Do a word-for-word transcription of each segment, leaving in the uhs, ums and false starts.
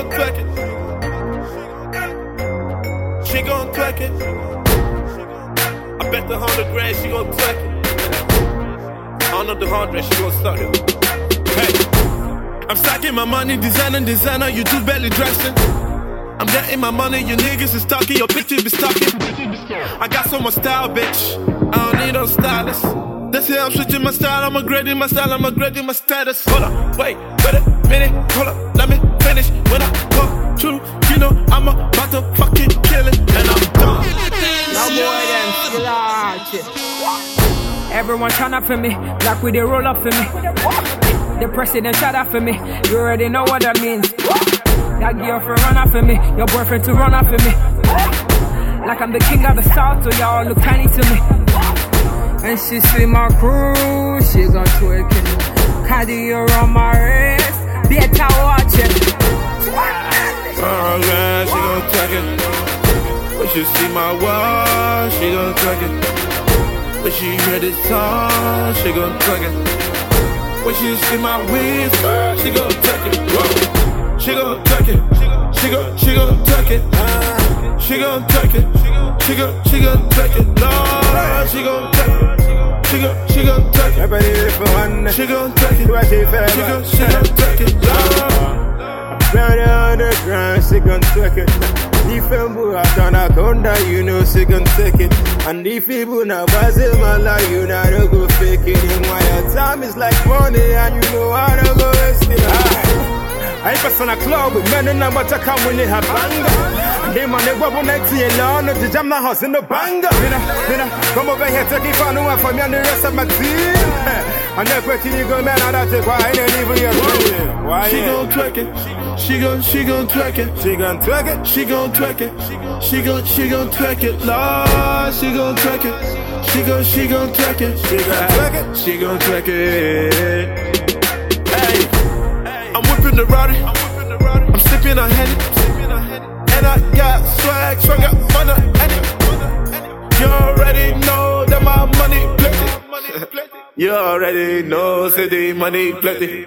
gon' twerk it. She gon' twerk it. I bet the hundred grand she gon' twerk it. I don't know the hundred, she gon' suck it. Hey, I'm stacking my money, designer, designer, you do belly dressing. I'm getting my money, you niggas is talking, your bitches be stalking. I got so much style, bitch. I don't need no stylist. This year I'm switching my style, I'm upgrading my style, I'm upgrading my status. Hold up, wait, wait a minute, hold up, let me finish. When I come through, you know I'm about to fucking kill it, and I'm done. No more than slouch. Everyone turn up for me, like we they roll up for me. The president shut up for me, you already know what that means. That girlfriend run up for me, your boyfriend to run up for me. Like I'm the king of the south, so y'all look tiny to me. And she see my crew, she gon' twerk it. Cardio on my wrist, better watch it. Oh God, she gon' twerk it. When she see my wall, she gon' twerk it. When she hear this song, she gon' twerk it. When she see my waist, she gon' twerk it. Whoa. She gon' twerk it. She gon' she gon' twerk it. She gon' twerk it. She gon' she gon' twerk it. Lord, she gon' twerk it. She gon' she gon' twerk it. Everybody for one. She gon' twerk it. She gon' she gon' twerk it. Lord. Brother on the ground, she gon' twerk it. If you move out on a corner, you know she gon' take it. And if you move now, Brazil, man, like you know, don't go fake it. And why your time is like money, and you know how to go waste it. I pass on a club with men and I'm about to come when they have banger. And they man, they go on ninety and on the jam the house in the banger. Mina, mina, come over here, take it for no one for me and the rest of my team. And they're pretty good man, and that's why I ain't even your team. Why? She gon' twerk it. She gon' she gon' twerk it. She gon' twerk it. She gon' twerk it. She gon' she gon' twerk it. Lord, she gon' twerk it. She gon' she gon' twerk it. She gon' twerk it. She gon' twerk it. Hey, I'm whipping the rowdy. I'm sipping on Henny. And I got swag, swag up on the Henny. You already know that my money plenty. You already know, say the money plenty.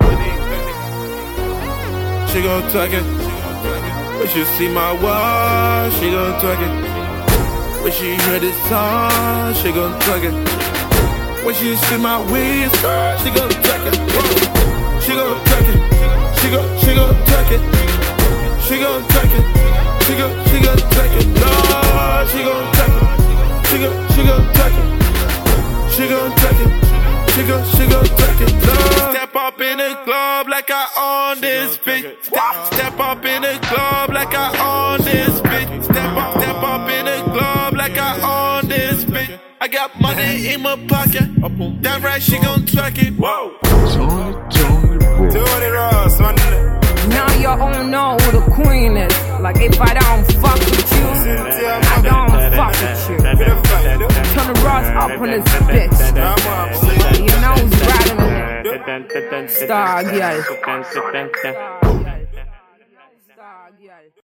She gon' twerk it. When she see my wall, she gon' twerk it. When she hear this song, she gon' twerk it. When she see my waist, she gon' twerk it. She gon' twerk it. She gon' she gon' twerk it. She gon' twerk it. She gon' she gon' twerk it. Lord, she gon' twerk it. She gon' she gon' twerk it. She gon' twerk it. She gon' she gon' twerk it. Lord. Step up in the club like I own this bitch. Step, step up in the club like I own this bitch. Step up, step up in the club like I own this bitch. I got money in my pocket. That right, she gon' twerk it. Whoa. Tony Ross, man. Now you all know who the queen is. Like if I don't fuck with you, I don't fuck with you. Tony Ross up on this bitch. You know who's riding in it. Star girl. Star girl.